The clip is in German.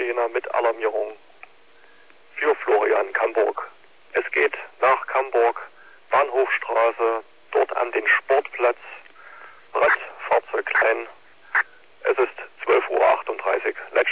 Italiener mit Alarmierung für Florian Camburg. Es geht nach Camburg, Bahnhofstraße, dort an den Sportplatz, Rad, Fahrzeug klein. Es ist 12:38 Uhr.